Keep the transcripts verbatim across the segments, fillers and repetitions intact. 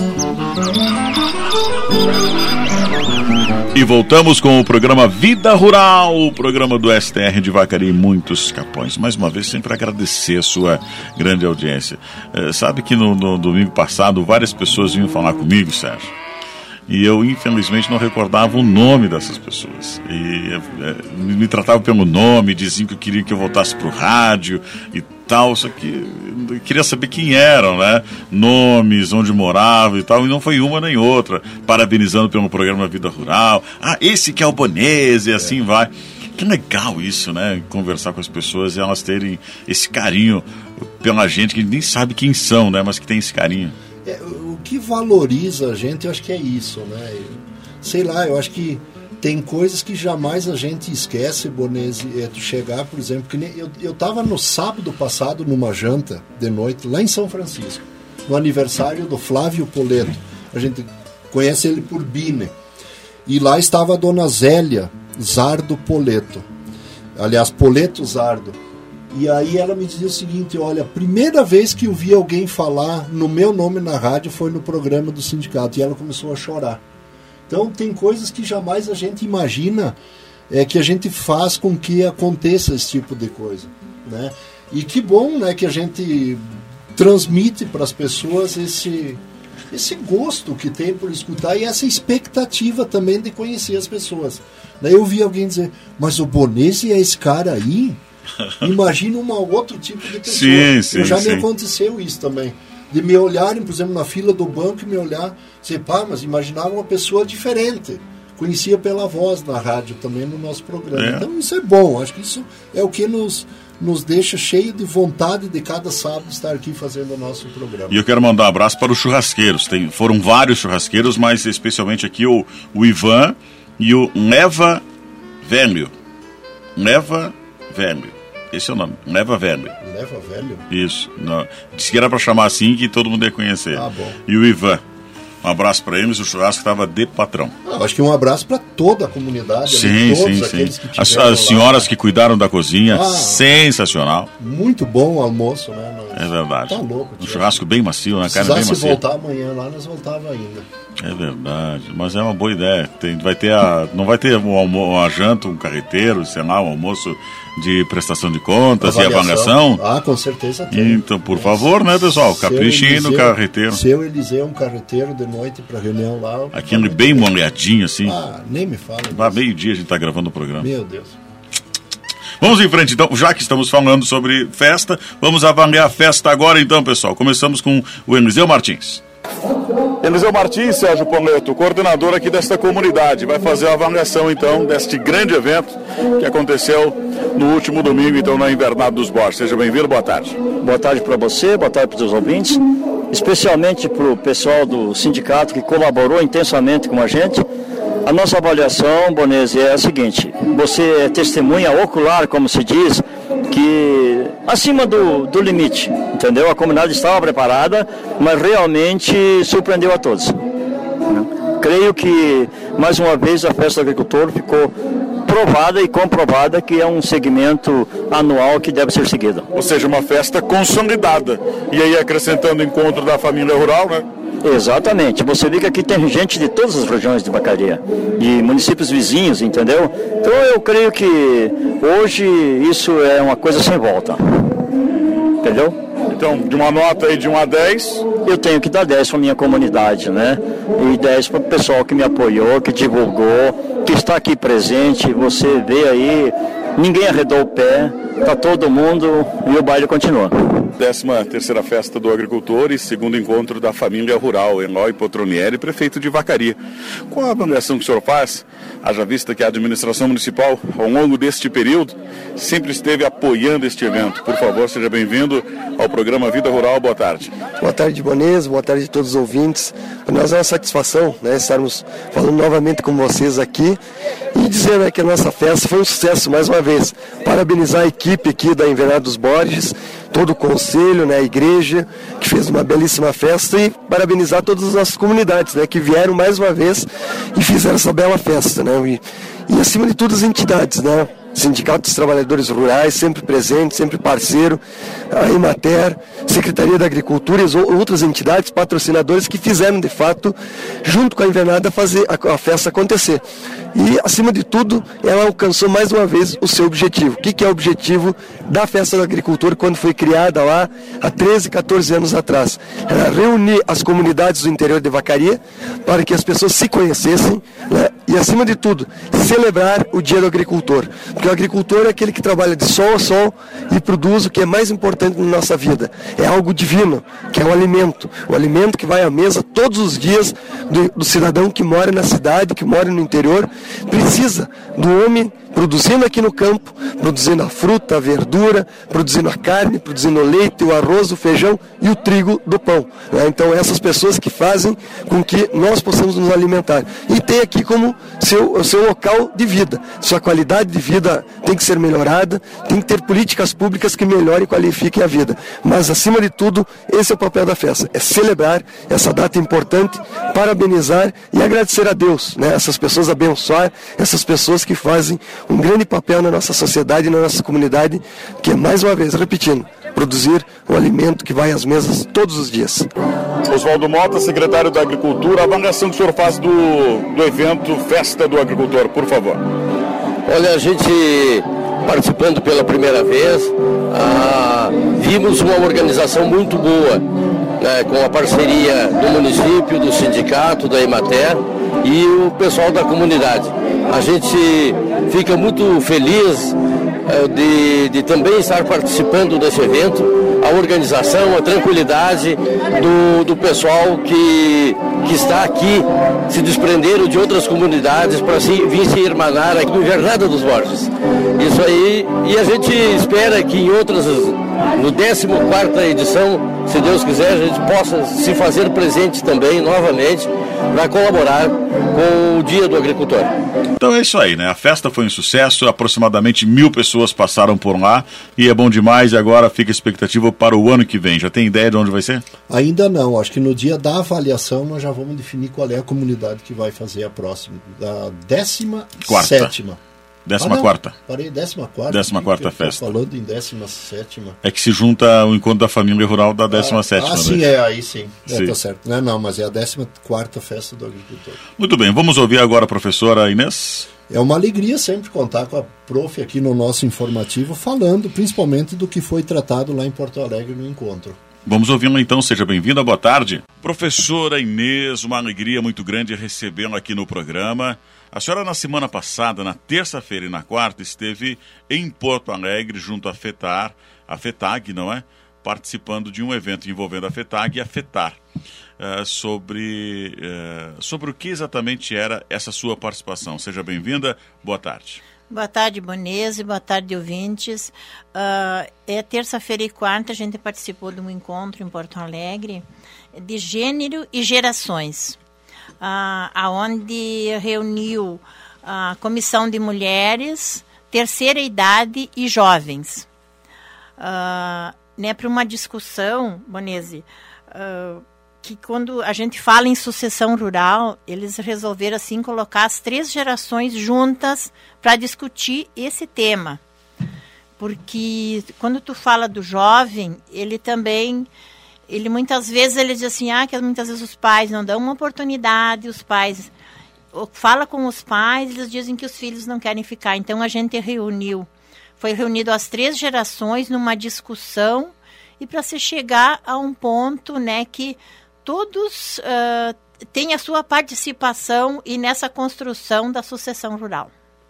E voltamos com o programa Vida Rural, o programa do S T R de Vacaria e muitos Capões. Mais uma vez, sempre agradecer a sua grande audiência. É, sabe que no, no domingo passado, várias pessoas vinham falar comigo, Sérgio, e eu, infelizmente, não recordava o nome dessas pessoas. E é, me tratavam pelo nome, diziam que queriam que eu voltasse para o rádio e tal, só que eu queria saber quem eram, né? Nomes, onde moravam e tal, e não foi uma nem outra, parabenizando pelo programa Vida Rural. Ah, esse que é o Bonese, e assim é. vai. Que legal isso, né? Conversar com as pessoas e elas terem esse carinho pela gente, que nem sabe quem são, né? Mas que tem esse carinho. É, o que valoriza a gente, eu acho que é isso, né? Eu, sei lá, eu acho que tem coisas que jamais a gente esquece, Bonese, é tu chegar, por exemplo, que nem, eu, eu tava no sábado passado numa janta de noite, lá em São Francisco, no aniversário do Flávio Poleto. A gente conhece ele por Bine. E lá estava a dona Zélia Zardo Poleto. Aliás, Poleto Zardo. E aí ela me dizia o seguinte, olha, a primeira vez que eu vi alguém falar no meu nome na rádio foi no programa do sindicato. E ela começou a chorar. Então tem coisas que jamais a gente imagina, é, que a gente faz com que aconteça esse tipo de coisa, né? E que bom, né, que a gente transmite para as pessoas esse, esse gosto que tem por escutar e essa expectativa também de conhecer as pessoas. Daí eu vi alguém dizer, mas o Bonese é esse cara aí? Imagina um outro tipo de pessoa. Sim, sim, já sim. me aconteceu isso também. De me olharem, por exemplo, na fila do banco e me olhar, dizer, pá, mas imaginava uma pessoa diferente. Conhecia pela voz na rádio também no nosso programa. É. Então isso é bom, acho que isso é o que nos, nos deixa cheio de vontade de cada sábado estar aqui fazendo o nosso programa. E eu quero mandar um abraço para os churrasqueiros. Tem, foram vários churrasqueiros, mas especialmente aqui o, o Ivan e o Neva Velho. Neva Velho. Esse é o nome, Neva Velho. Neva Velho? Isso. Não. Disse que era para chamar assim, que todo mundo ia conhecer. Ah, bom. E o Ivan. Um abraço para eles, o churrasco estava de patrão. Ah, acho que um abraço para toda a comunidade. Sim, todos sim, aqueles sim. Que as, as senhoras que cuidaram da cozinha, ah, sensacional. Muito bom o almoço, né? Nós... É verdade. Tá louco. Um churrasco bem macio, né? Carne bem macia. Se voltar amanhã lá, nós voltava ainda. É verdade, mas é uma boa ideia. Tem, vai ter a, não vai ter um almo, uma janta, um carreteiro, sei lá, um almoço de prestação de contas avaliação. E avaliação? Ah, com certeza tem. Então, por é. favor, né, pessoal? Caprichem no carreteiro. Seu Eliseu, um carreteiro de noite para reunião lá. Aquele bem molhadinho, assim. Ah, nem me fala. Vai meio-dia a gente tá gravando o programa. Meu Deus. Vamos em frente, então, já que estamos falando sobre festa, vamos avaliar a festa agora, então, pessoal. Começamos com o Eliseu Martins. Eliseu Martins, Sérgio Poleto, coordenador aqui desta comunidade, vai fazer a avaliação, então, deste grande evento que aconteceu no último domingo, então, na Invernada dos Borges. Seja bem-vindo, boa tarde. Boa tarde para você, boa tarde para os ouvintes, especialmente para o pessoal do sindicato que colaborou intensamente com a gente. A nossa avaliação, Bonese, é a seguinte: você é testemunha ocular, como se diz, que acima do, do limite, entendeu? A comunidade estava preparada, mas realmente surpreendeu a todos. Creio que, mais uma vez, a Festa do Agricultor ficou provada e comprovada que é um segmento anual que deve ser seguido. Ou seja, uma festa consolidada. E aí, acrescentando o encontro da família rural, né? Exatamente, você vê que aqui tem gente de todas as regiões de Vacaria, de municípios vizinhos, entendeu? Então eu creio que hoje isso é uma coisa sem volta, entendeu? Então, de uma nota aí de um a dez? Eu tenho que dar dez para a minha comunidade, né? E dez para o pessoal que me apoiou, que divulgou, que está aqui presente. Você vê aí, ninguém arredou o pé, está todo mundo e o baile continua. décima terceira Festa do Agricultor e segundo encontro da família rural, Eloy Potronieri, prefeito de Vacaria. Qual a avaliação que o senhor faz, haja vista que a administração municipal, ao longo deste período, sempre esteve apoiando este evento? Por favor, seja bem-vindo ao programa Vida Rural. Boa tarde. Boa tarde, Bonese. Boa tarde a todos os ouvintes. Para nós é uma satisfação, né, estarmos falando novamente com vocês aqui e dizer, né, que a nossa festa foi um sucesso mais uma vez. Parabenizar a equipe aqui da Invernada dos Borges, todo o conselho, né, a igreja, que fez uma belíssima festa, e parabenizar todas as nossas comunidades, né, que vieram mais uma vez e fizeram essa bela festa, né, e, e acima de tudo as entidades, né, Sindicato dos Trabalhadores Rurais, sempre presente, sempre parceiro, a Emater, Secretaria da Agricultura e outras entidades patrocinadoras que fizeram, de fato, junto com a invernada, fazer a, a festa acontecer. E, acima de tudo, ela alcançou mais uma vez o seu objetivo. O que, que é o objetivo da Festa do Agricultor quando foi criada lá há treze, quatorze anos atrás? Era reunir as comunidades do interior de Vacaria para que as pessoas se conhecessem, né? E, acima de tudo, celebrar o Dia do Agricultor. Porque o agricultor é aquele que trabalha de sol a sol e produz o que é mais importante na nossa vida. É algo divino, que é o alimento. O alimento que vai à mesa todos os dias do, do cidadão que mora na cidade, que mora no interior, precisa do homem produzindo aqui no campo, produzindo a fruta, a verdura, produzindo a carne, produzindo o leite, o arroz, o feijão e o trigo do pão. Né? Então, essas pessoas que fazem com que nós possamos nos alimentar. E tem aqui como seu, o seu local de vida. Sua qualidade de vida tem que ser melhorada, tem que ter políticas públicas que melhorem e qualifiquem a vida. Mas, acima de tudo, esse é o papel da festa. É celebrar essa data importante, parabenizar e agradecer a Deus, né? Essas pessoas, abençoar essas pessoas que fazem um grande papel na nossa sociedade e na nossa comunidade, que é, mais uma vez, repetindo, produzir o alimento que vai às mesas todos os dias. Oswaldo Mota, secretário da Agricultura, a avaliação que o senhor faz do, do evento Festa do Agricultor, por favor. Olha, a gente participando pela primeira vez, ah, vimos uma organização muito boa, né, com a parceria do município, do sindicato, da Emater e o pessoal da comunidade. A gente fica muito feliz eh, de, de também estar participando desse evento, a organização, a tranquilidade do, do pessoal que, que está aqui, se desprenderam de outras comunidades para se, vir se irmanar aqui no Invernada dos Borges. Isso aí, e a gente espera que em outras, no décima quarta edição, se Deus quiser, a gente possa se fazer presente também, novamente, para colaborar com o Dia do Agricultor. Então é isso aí, né? A festa foi um sucesso, aproximadamente mil pessoas passaram por lá e é bom demais. E agora fica a expectativa para o ano que vem. Já tem ideia de onde vai ser? Ainda não, acho que no dia da avaliação nós já vamos definir qual é a comunidade que vai fazer a próxima, da décima sétima. Décima ah, não, quarta. Parei, décima quarta. Décima quarta festa. Falando em décima sétima. É que se junta o encontro da família rural da décima sétima. Ah, sim, né? é, aí sim. sim. É, tá certo. Não, não, mas é a décima quarta festa do agricultor. Muito bem, vamos ouvir agora a professora Inês. É uma alegria sempre contar com a prof aqui no nosso informativo, falando principalmente do que foi tratado lá em Porto Alegre no encontro. Vamos ouvi-la então, seja bem-vinda, boa tarde. Professora Inês, uma alegria muito grande recebê-la aqui no programa. A senhora na semana passada, na terça-feira e na quarta, esteve em Porto Alegre junto à FETAR, a FETAG, não é? Participando de um evento envolvendo a FETAG e a FETAR. Uh, sobre, uh, sobre o que exatamente era essa sua participação. Seja bem-vinda, boa tarde. Boa tarde, Bonese, boa tarde, ouvintes. Uh, é terça-feira e quarta, a gente participou de um encontro em Porto Alegre de gênero e gerações, uh, aonde reuniu a Comissão de Mulheres, Terceira Idade e Jovens. Uh, né, para uma discussão, Bonese, uh, que quando a gente fala em sucessão rural, eles resolveram assim colocar as três gerações juntas para discutir esse tema. Porque quando tu fala do jovem, ele também, ele muitas vezes ele diz assim, ah, que muitas vezes os pais não dão uma oportunidade, os pais fala com os pais, eles dizem que os filhos não querem ficar. Então a gente reuniu, foi reunido as três gerações numa discussão e para se chegar a um ponto, né, que todos uh, têm a sua participação e nessa construção da sucessão rural.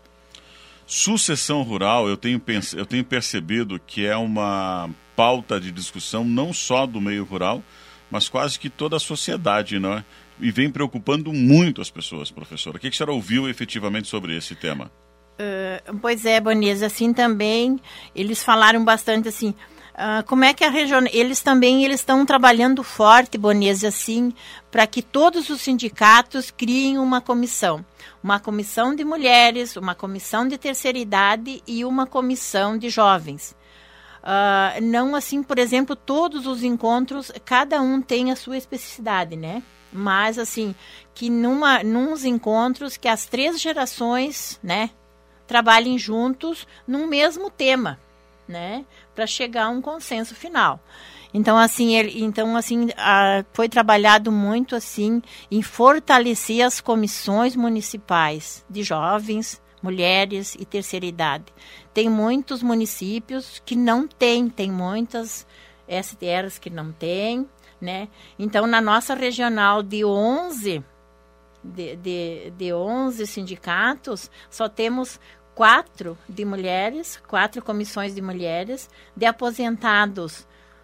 Sucessão rural, eu tenho, eu tenho percebido que é uma pauta de discussão não só do meio rural, mas quase que toda a sociedade, não é? E vem preocupando muito as pessoas, professora. O que a senhora ouviu efetivamente sobre esse tema? Uh, pois é, Bonesa, assim também, eles falaram bastante assim... Uh, como é que a região... Eles também eles estão trabalhando forte, Bonese, assim, para que todos os sindicatos criem uma comissão. Uma comissão de mulheres, uma comissão de terceira idade e uma comissão de jovens. Uh, não assim, por exemplo, todos os encontros, cada um tem a sua especificidade, né? Mas, assim, que numa, nos encontros que as três gerações, né, trabalhem juntos num mesmo tema, né, para chegar a um consenso final. Então, assim, ele, então, assim a, foi trabalhado muito assim, em fortalecer as comissões municipais de jovens, mulheres e terceira idade. Tem muitos municípios que não têm, tem muitas S T Rs que não têm, né? Então, na nossa regional de onze, de, de, de onze sindicatos, só temos quatro de mulheres, quatro comissões de mulheres, de aposentados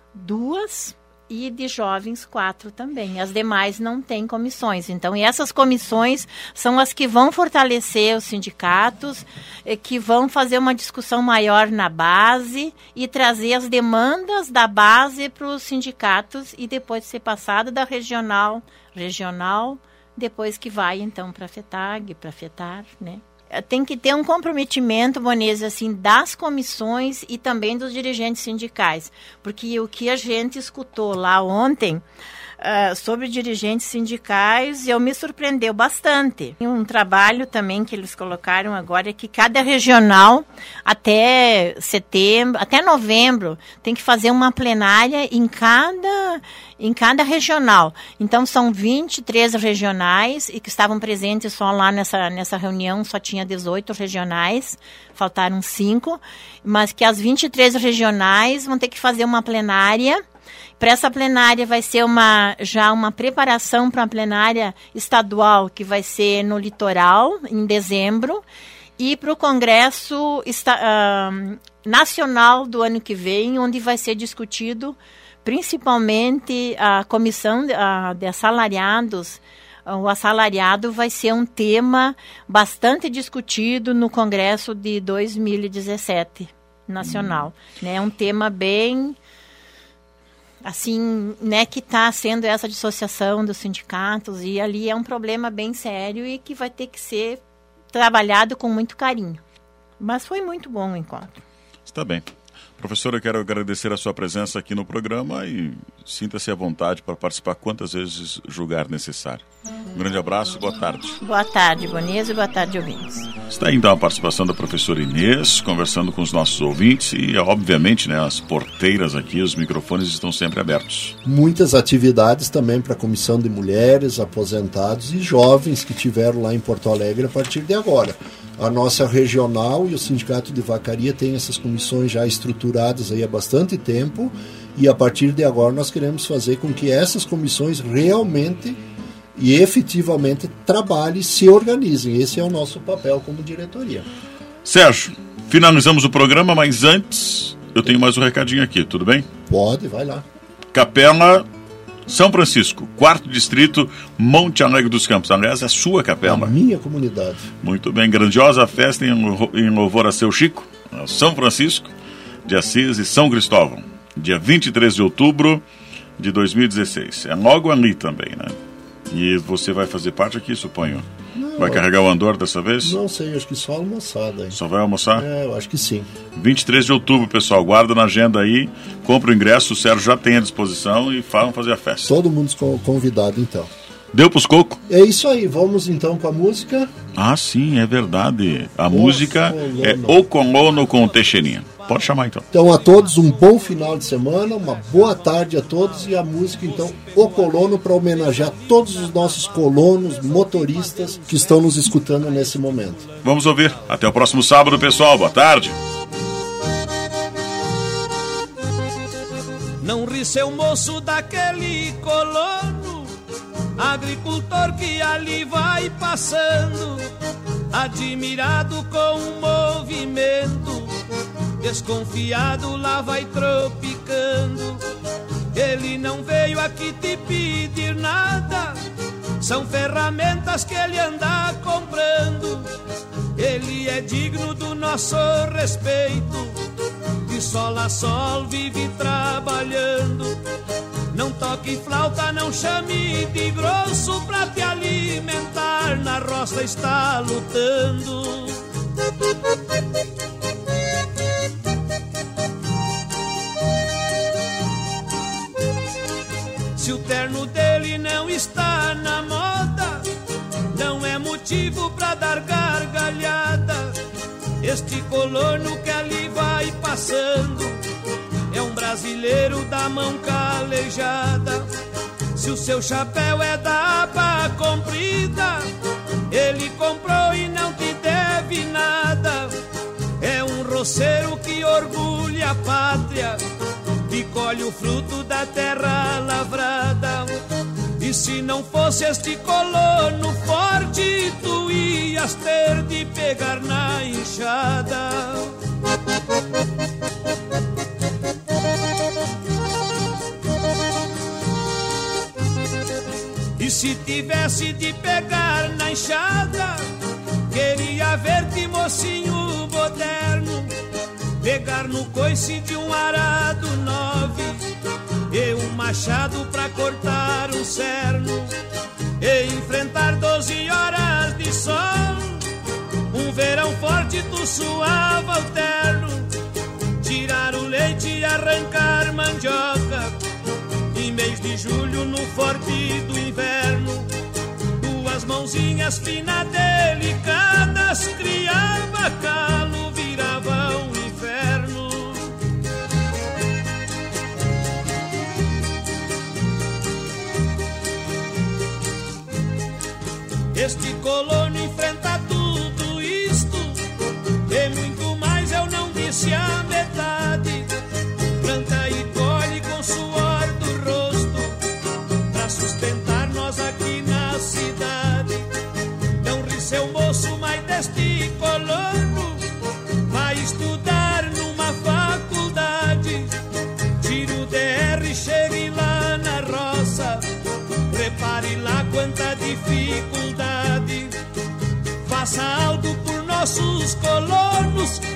duas e de jovens quatro também. As demais não têm comissões. Então, e essas comissões são as que vão fortalecer os sindicatos, que vão fazer uma discussão maior na base e trazer as demandas da base para os sindicatos e depois ser passado da regional, regional, depois que vai então para a FETAG, para a FETAR, né? Tem que ter um comprometimento, Bonese, assim, das comissões e também dos dirigentes sindicais, porque o que a gente escutou lá ontem uh, sobre dirigentes sindicais, eu me surpreendeu bastante. Um trabalho também que eles colocaram agora é que cada regional, até setembro, até novembro, tem que fazer uma plenária em cada... em cada regional. Então, são vinte e três regionais e que estavam presentes só lá nessa, nessa reunião, só tinha dezoito regionais, faltaram cinco, mas que as vinte e três regionais vão ter que fazer uma plenária. Para essa plenária vai ser uma, já uma preparação para a plenária estadual, que vai ser no litoral, em dezembro, e para o Congresso esta, uh, Nacional do ano que vem, onde vai ser discutido principalmente a comissão de, a, de assalariados. O assalariado vai ser um tema bastante discutido no Congresso de dois mil e dezessete nacional. Hum. Né? É um tema bem, assim, né, que está sendo essa dissociação dos sindicatos, e ali é um problema bem sério e que vai ter que ser trabalhado com muito carinho. Mas foi muito bom o encontro. Está bem. Professora, eu quero agradecer a sua presença aqui no programa e sinta-se à vontade para participar quantas vezes julgar necessário. Um grande abraço, boa tarde. Boa tarde, Bonese, e boa tarde, ouvintes. Está aí então a participação da professora Inês, conversando com os nossos ouvintes e, obviamente, né, as porteiras aqui, os microfones estão sempre abertos. Muitas atividades também para a Comissão de Mulheres, aposentados e jovens que tiveram lá em Porto Alegre a partir de agora. A nossa regional e o Sindicato de Vacaria têm essas comissões já estruturadas aí há bastante tempo, e a partir de agora nós queremos fazer com que essas comissões realmente e efetivamente trabalhem, se organizem. Esse é o nosso papel como diretoria. Sérgio, finalizamos o programa, mas antes eu tenho mais um recadinho aqui, tudo bem? Pode, vai lá. Capela São Francisco, quarto distrito, Monte Alegre dos Campos. Aliás, é a sua capela. A minha comunidade. Muito bem, grandiosa festa em louvor a seu Chico, São Francisco de Assis e São Cristóvão, dia vinte e três de outubro de dois mil e dezesseis. É logo ali também, né? E você vai fazer parte aqui, suponho? Não, vai carregar o andor dessa vez? Não sei, acho que só almoçada. Hein? Só vai almoçar? É, eu acho que sim. vinte e três de outubro, pessoal, guarda na agenda aí, compra o ingresso, o Sérgio já tem à disposição e vamos fazer a festa. Todo mundo convidado, então. Deu pros cocos? É isso aí, vamos então com a música. Ah, sim, é verdade. A Os música colono. É O Colono com o Teixeirinha. Pode chamar então. Então a todos um bom final de semana, uma boa tarde a todos, e a música então O Colono, para homenagear todos os nossos colonos, motoristas que estão nos escutando nesse momento. Vamos ouvir. Até o próximo sábado, pessoal. Boa tarde. Não ri seu moço daquele colono, agricultor que ali vai passando, admirado com o movimento, desconfiado lá vai tropicando. Ele não veio aqui te pedir nada, são ferramentas que ele anda comprando. Ele é digno do nosso respeito, de sol a sol vive trabalhando. Não toque flauta, não chame de grosso, pra te alimentar na roça está lutando. Se o terno dele não está na moda, não é motivo pra dar gargalhada. este colono que ali vai passando é um brasileiro da mão calejada. Se o seu chapéu é da aba comprida, ele comprou e não te deve nada. É um roceiro que orgulha a pátria e colhe o fruto da terra lavrada. E se não fosse este colono forte, tu ias ter de pegar na enxada. E se tivesse de pegar na enxada, queria ver-te, mocinho moderno, pegar no coice de um arado nove e um machado pra cortar um cerno, e enfrentar doze horas de sol. Um verão forte tu suava o terno, tirar o leite e arrancar mandioca. Em mês de julho, no forte do inverno, duas mãozinhas finas delicadas criava calo, virava um inferno. Este colono enfrenta tudo isto e muito mais, eu não disse a metade. Planta e colhe com suor do rosto pra sustentar nós aqui na cidade. Não ri seu moço, mas deste colono vai estudar numa faculdade. Tire o D R, chegue lá na roça, prepare lá quanta dificuldade. Faça algo por nossos colonos